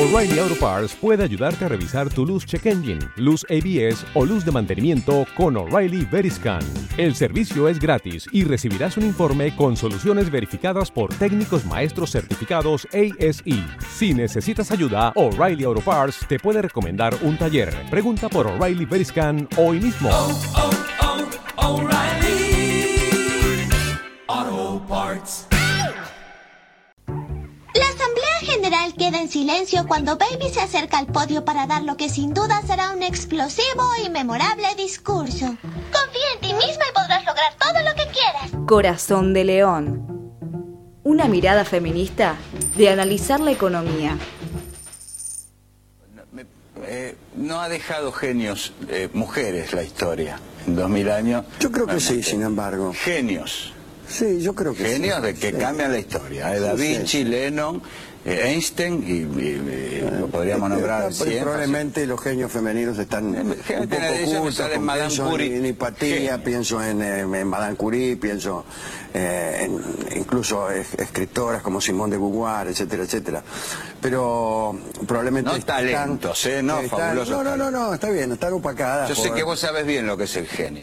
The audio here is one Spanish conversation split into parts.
O'Reilly Auto Parts puede ayudarte a revisar tu luz check engine, luz ABS o luz de mantenimiento con O'Reilly Veriscan. El servicio es gratis y recibirás un informe con soluciones verificadas por técnicos maestros certificados ASE. Si necesitas ayuda, O'Reilly Auto Parts te puede recomendar un taller. Pregunta por O'Reilly Veriscan hoy mismo. O'Reilly Auto Parts. La Asamblea General queda en silencio cuando Baby se acerca al podio para dar lo que sin duda será un explosivo y memorable discurso. Confía en ti misma y podrás lograr todo lo que quieras. Corazón de León. Una mirada feminista de analizar la economía. No ha dejado genios, mujeres, la historia en 2000 años. Yo creo que sí, sin embargo. Genios. Sí, yo creo que Genios sí. de que cambian la historia. Da Vinci, Lennon, Einstein y podríamos nombrar probablemente los genios femeninos están un poco ocultos. Pienso en Hipatia, pienso en Madame Curie, pienso en incluso escritoras como Simone de Beauvoir, etcétera, etcétera. Pero probablemente no talentos, no fabulosos. No, está bien, están opacadas. Yo sé que vos sabes bien lo que es el genio.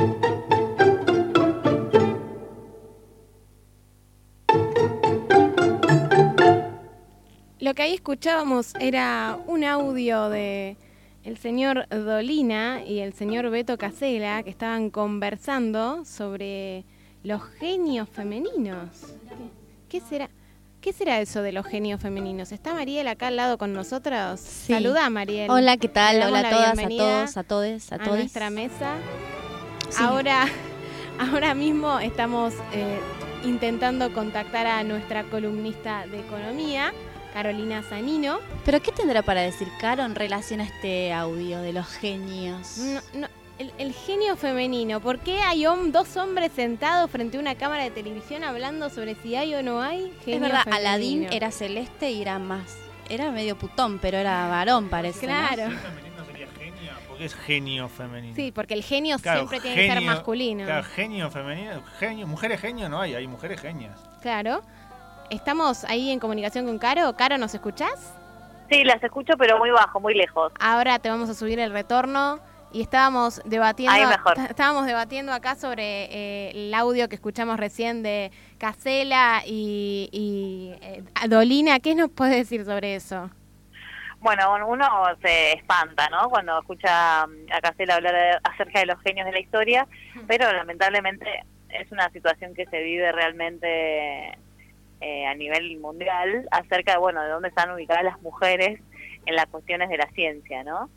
Lo que ahí escuchábamos era un audio de el señor Dolina y el señor Beto Casella, que estaban conversando sobre los genios femeninos. ¿Qué será eso de los genios femeninos? ¿Está Mariel acá al lado con nosotros? Sí. Saludá, Mariel. Hola, ¿qué tal? Hola a todas, a todos. A nuestra mesa. Sí. Ahora mismo estamos intentando contactar a nuestra columnista de economía, Carolina Zanino. ¿Pero qué tendrá para decir Caro en relación a este audio de los genios? El genio femenino. ¿Por qué hay dos hombres sentados frente a una cámara de televisión hablando sobre si hay o no hay genio es verdad, femenino? Aladín era celeste y era medio putón, pero era varón, parece. Claro. ¿No? ¿El femenino sería genia? ¿Por qué es genio femenino? Sí, porque el genio siempre tiene que ser masculino. Claro, genio femenino. Mujeres genio no hay mujeres genias. Claro. ¿Estamos ahí en comunicación con Caro? Caro, ¿nos escuchás? Sí, las escucho, pero muy bajo, muy lejos. Ahora te vamos a subir el retorno y estábamos debatiendo. Ahí mejor. Estábamos debatiendo acá sobre el audio que escuchamos recién de Casella y Dolina. ¿Qué nos puede decir sobre eso? Bueno, uno se espanta, ¿no? Cuando escucha a Casella hablar acerca de los genios de la historia, pero lamentablemente es una situación que se vive realmente a nivel mundial acerca de, de dónde están ubicadas las mujeres en las cuestiones de la ciencia, ¿no?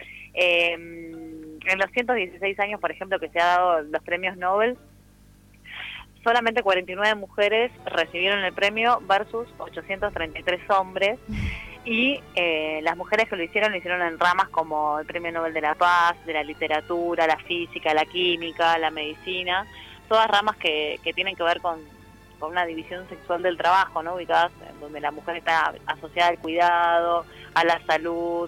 En los 116 años, por ejemplo, que se ha dado los premios Nobel, solamente 49 mujeres recibieron el premio versus 833 hombres, y las mujeres que lo hicieron en ramas como el Premio Nobel de la Paz, de la literatura, la física, la química, la medicina, todas ramas que tienen que ver con una división sexual del trabajo, ¿no? Ubicadas donde la mujer está asociada al cuidado, a la salud,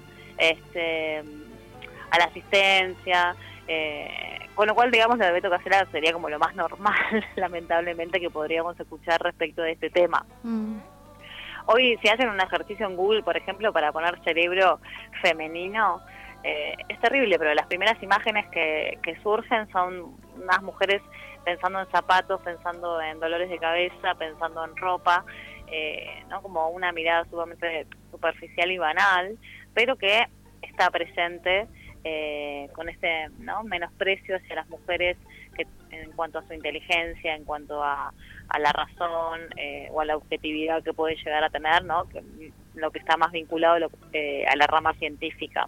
a la asistencia, con lo cual, digamos, lo de Beto Casella sería como lo más normal, lamentablemente, que podríamos escuchar respecto de este tema. Hoy, si hacen un ejercicio en Google, por ejemplo, para poner cerebro femenino, es terrible, pero las primeras imágenes que surgen son unas mujeres pensando en zapatos, pensando en dolores de cabeza, pensando en ropa, ¿no? Como una mirada sumamente superficial y banal, pero que está presente con este, ¿no?, menosprecio hacia las mujeres que, en cuanto a su inteligencia, en cuanto a la razón o a la objetividad que puede llegar a tener, ¿no? Lo que está más vinculado a la rama científica.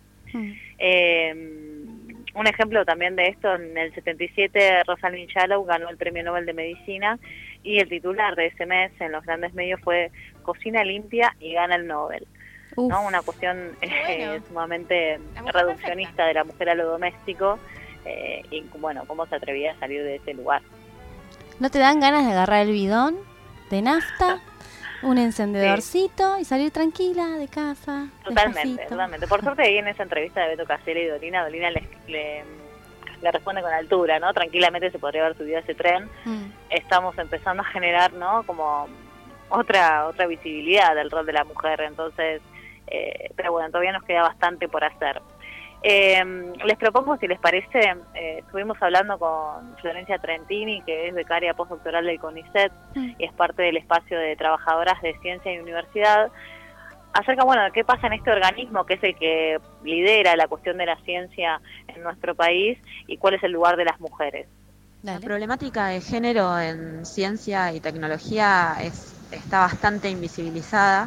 Un ejemplo también de esto, en el 77 Rosalind Shallow ganó el Premio Nobel de Medicina y el titular de ese mes en los grandes medios fue Cocina limpia y gana el Nobel. ¿No? Una cuestión sumamente reduccionista de la mujer a lo doméstico y cómo se atrevía a salir de ese lugar. ¿No te dan ganas de agarrar el bidón de nafta, un encendedorcito y salir tranquila de casa? Totalmente. Por suerte ahí en esa entrevista de Beto Casella y Dolina le responde con altura, ¿no? Tranquilamente se podría haber subido a ese tren. Estamos empezando a generar, ¿no?, como otra visibilidad del rol de la mujer. Entonces, pero bueno, todavía nos queda bastante por hacer. Les propongo, si les parece, estuvimos hablando con Florencia Trentini, que es becaria postdoctoral del CONICET y es parte del espacio de trabajadoras de ciencia y universidad, acerca, bueno, de qué pasa en este organismo que es el que lidera la cuestión de la ciencia en nuestro país y cuál es el lugar de las mujeres. La problemática de género en ciencia y tecnología está bastante invisibilizada.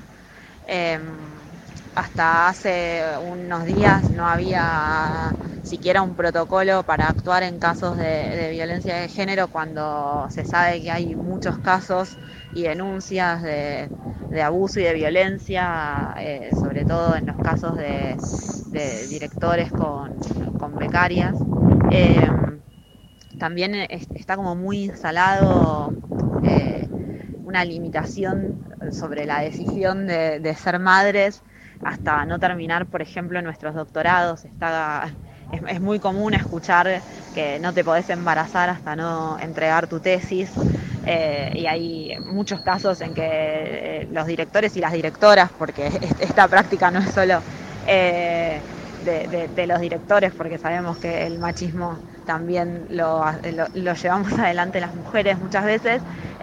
Hasta hace unos días no había siquiera un protocolo para actuar en casos de violencia de género, cuando se sabe que hay muchos casos y denuncias de abuso y de violencia, sobre todo en los casos de directores con becarias. También está como muy instalado una limitación sobre la decisión de ser madres hasta no terminar, por ejemplo, nuestros doctorados. Es muy común escuchar que no te podés embarazar hasta no entregar tu tesis, y hay muchos casos en que los directores y las directoras, porque esta práctica no es solo de los directores, porque sabemos que el machismo también lo llevamos adelante las mujeres muchas veces,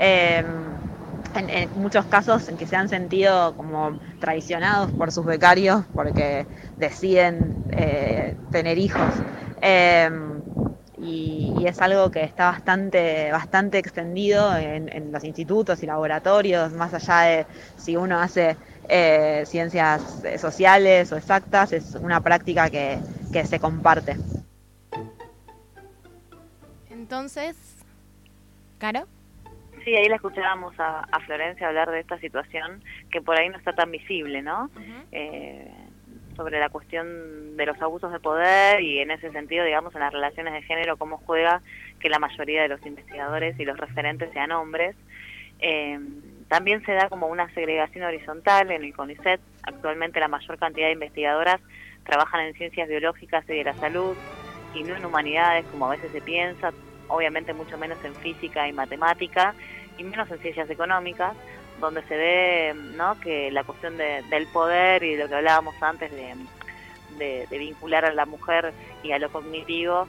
en muchos casos en que se han sentido como traicionados por sus becarios porque deciden tener hijos, y es algo que está bastante extendido en los institutos y laboratorios, más allá de si uno hace ciencias sociales o exactas. Es una práctica que se comparte. Entonces, ¿Caro? Sí, ahí la escuchábamos a Florencia hablar de esta situación que por ahí no está tan visible, ¿no? Sobre la cuestión de los abusos de poder y en ese sentido, digamos, en las relaciones de género, cómo juega que la mayoría de los investigadores y los referentes sean hombres. También se da como una segregación horizontal en el CONICET. Actualmente la mayor cantidad de investigadoras trabajan en ciencias biológicas y de la salud y no en humanidades, como a veces se piensa, obviamente mucho menos en física y matemática y menos en ciencias económicas, donde se ve, ¿no?, que la cuestión del poder y de lo que hablábamos antes de vincular a la mujer y a lo cognitivo,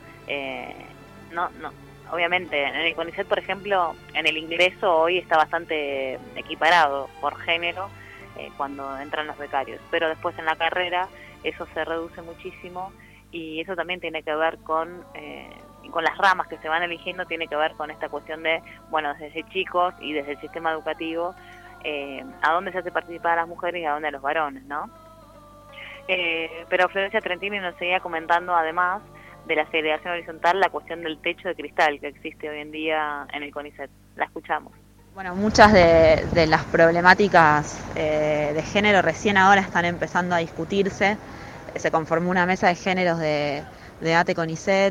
obviamente en el CONICET, por ejemplo, en el ingreso hoy está bastante equiparado por género cuando entran los becarios, pero después en la carrera eso se reduce muchísimo y eso también tiene que ver con las ramas que se van eligiendo, tiene que ver con esta cuestión de, bueno, desde chicos y desde el sistema educativo, a dónde se hace participar a las mujeres y a dónde a los varones, ¿no? Pero Florencia Trentini nos seguía comentando, además de la segregación horizontal, la cuestión del techo de cristal que existe hoy en día en el CONICET. La escuchamos. Bueno, muchas de las problemáticas de género recién ahora están empezando a discutirse. Se conformó una mesa de géneros de ATE CONICET,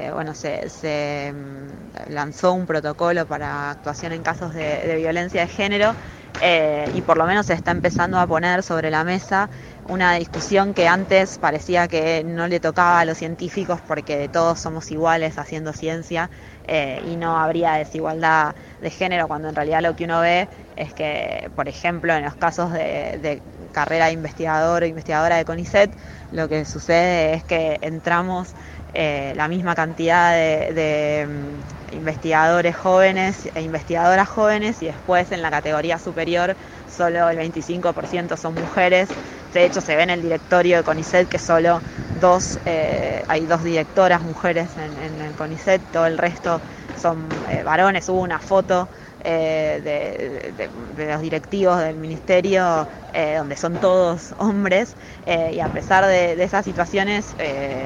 se lanzó un protocolo para actuación en casos de violencia de género, y por lo menos se está empezando a poner sobre la mesa una discusión que antes parecía que no le tocaba a los científicos porque todos somos iguales haciendo ciencia, y no habría desigualdad de género, cuando en realidad lo que uno ve es que, por ejemplo, en los casos de carrera de investigador o investigadora de CONICET, lo que sucede es que entramos la misma cantidad de investigadores jóvenes e investigadoras jóvenes, y después en la categoría superior solo el 25% son mujeres. De hecho, se ve en el directorio de CONICET que solo hay dos directoras mujeres en el CONICET, todo el resto son varones. Hubo una foto de los directivos del ministerio donde son todos hombres, y a pesar de esas situaciones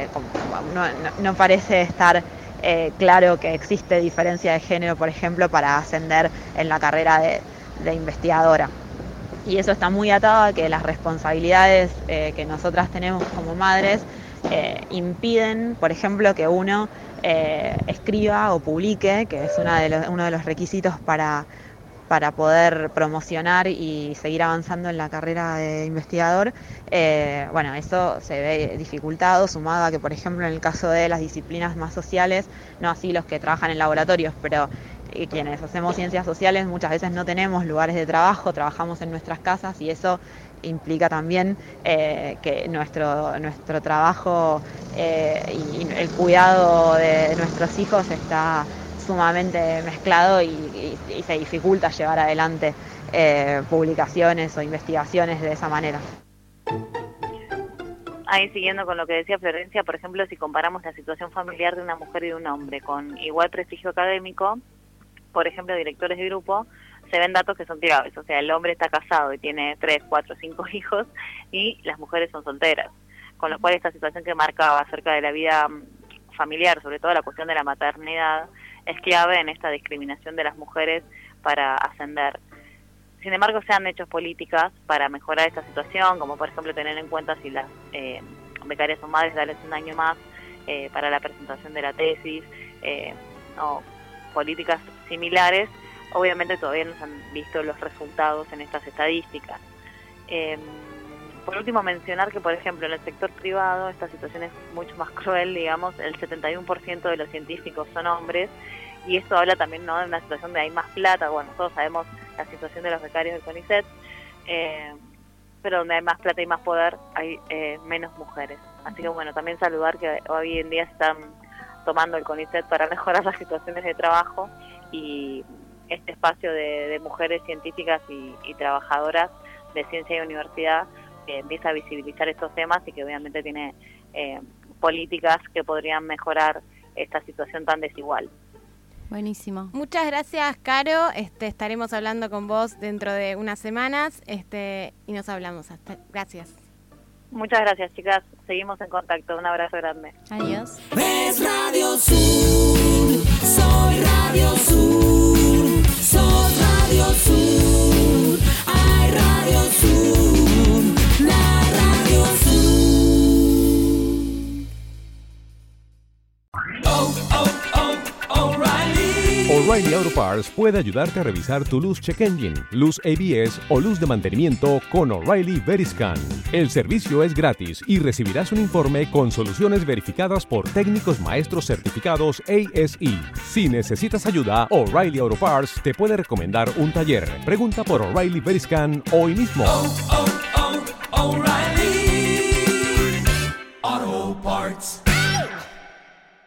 no parece estar claro que existe diferencia de género, por ejemplo, para ascender en la carrera de investigadora. Y eso está muy atado a que las responsabilidades que nosotras tenemos como madres impiden, por ejemplo, que uno escriba o publique, que es uno de los requisitos para poder promocionar y seguir avanzando en la carrera de investigador. Eso se ve dificultado, sumado a que, por ejemplo, en el caso de las disciplinas más sociales, no así los que trabajan en laboratorios, pero quienes hacemos ciencias sociales muchas veces no tenemos lugares de trabajo, trabajamos en nuestras casas y eso implica también que nuestro trabajo y el cuidado de nuestros hijos está sumamente mezclado y se dificulta llevar adelante publicaciones o investigaciones de esa manera. Ahí siguiendo con lo que decía Florencia, por ejemplo, si comparamos la situación familiar de una mujer y de un hombre con igual prestigio académico, por ejemplo, directores de grupo, se ven datos que son claves. O sea, el hombre está casado y tiene 3, 4, 5 hijos y las mujeres son solteras. Con lo cual esta situación que marcaba acerca de la vida familiar, sobre todo la cuestión de la maternidad, es clave en esta discriminación de las mujeres para ascender. Sin embargo, se han hecho políticas para mejorar esta situación, como por ejemplo tener en cuenta si las becarias son madres, darles un año más para la presentación de la tesis, o políticas similares. Obviamente todavía no se han visto los resultados en estas estadísticas. Por último, mencionar que, por ejemplo, en el sector privado esta situación es mucho más cruel, digamos, el 71% de los científicos son hombres, y esto habla también, ¿no?, de una situación de hay más plata. Bueno, todos sabemos la situación de los becarios del CONICET, pero donde hay más plata y más poder hay menos mujeres. Así que bueno, también saludar que hoy en día se están tomando el CONICET para mejorar las situaciones de trabajo, y este espacio de mujeres científicas y trabajadoras de ciencia y universidad empieza a visibilizar estos temas y que obviamente tiene políticas que podrían mejorar esta situación tan desigual. Buenísimo. Muchas gracias, Caro. Estaremos hablando con vos dentro de unas semanas y nos hablamos. Gracias. Muchas gracias, chicas. Seguimos en contacto. Un abrazo grande. Adiós. Es Radio Sur, soy Radio Sur, sos Radio Sur, hay Radio Sur, la Radio Sur. O'Reilly Auto Parts puede ayudarte a revisar tu luz check engine, luz ABS o luz de mantenimiento con O'Reilly Veriscan. El servicio es gratis y recibirás un informe con soluciones verificadas por técnicos maestros certificados ASE. Si necesitas ayuda, O'Reilly Auto Parts te puede recomendar un taller. Pregunta por O'Reilly Veriscan hoy mismo. O'Reilly.